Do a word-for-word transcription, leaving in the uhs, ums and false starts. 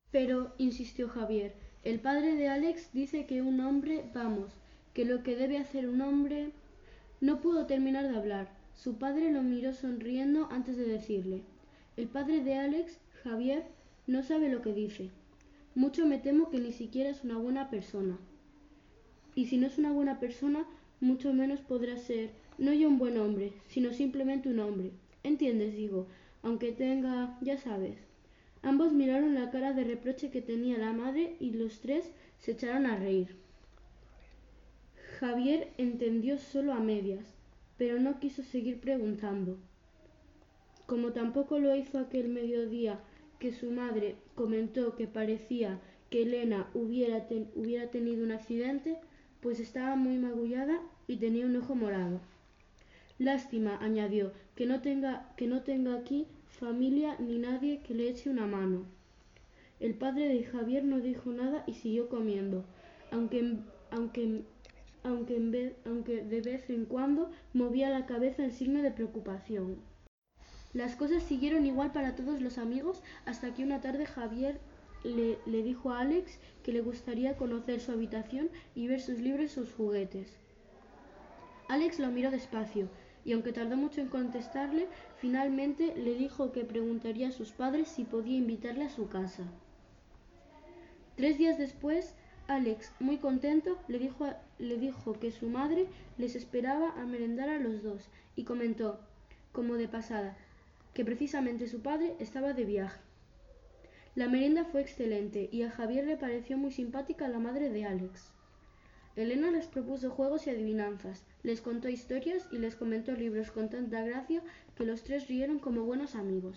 Pero, insistió Javier, el padre de Alex dice que un hombre, vamos, que lo que debe hacer un hombre... No pudo terminar de hablar. Su padre lo miró sonriendo antes de decirle: el padre de Alex, Javier, no sabe lo que dice. Mucho me temo que ni siquiera es una buena persona. Y si no es una buena persona, mucho menos podrá ser, no ya un buen hombre, sino simplemente un hombre. ¿Entiendes? Digo, aunque tenga, ya sabes. Ambos miraron la cara de reproche que tenía la madre y los tres se echaron a reír. Javier entendió solo a medias, pero no quiso seguir preguntando. Como tampoco lo hizo aquel mediodía que su madre comentó que parecía que Elena hubiera, ten, hubiera tenido un accidente, pues estaba muy magullada y tenía un ojo morado. Lástima, añadió, que no tenga, que no tenga aquí familia ni nadie que le eche una mano. El padre de Javier no dijo nada y siguió comiendo, aunque, aunque, aunque, en vez, aunque de vez en cuando movía la cabeza en signo de preocupación. Las cosas siguieron igual para todos los amigos hasta que una tarde Javier le, le dijo a Alex que le gustaría conocer su habitación y ver sus libros y sus juguetes. Alex lo miró despacio y, aunque tardó mucho en contestarle, finalmente le dijo que preguntaría a sus padres si podía invitarle a su casa. Tres días después, Alex, muy contento, le dijo, le dijo que su madre les esperaba a merendar a los dos y comentó, como de pasada, que precisamente su padre estaba de viaje. La merienda fue excelente y a Javier le pareció muy simpática la madre de Alex. Elena les propuso juegos y adivinanzas, les contó historias y les comentó libros con tanta gracia que los tres rieron como buenos amigos.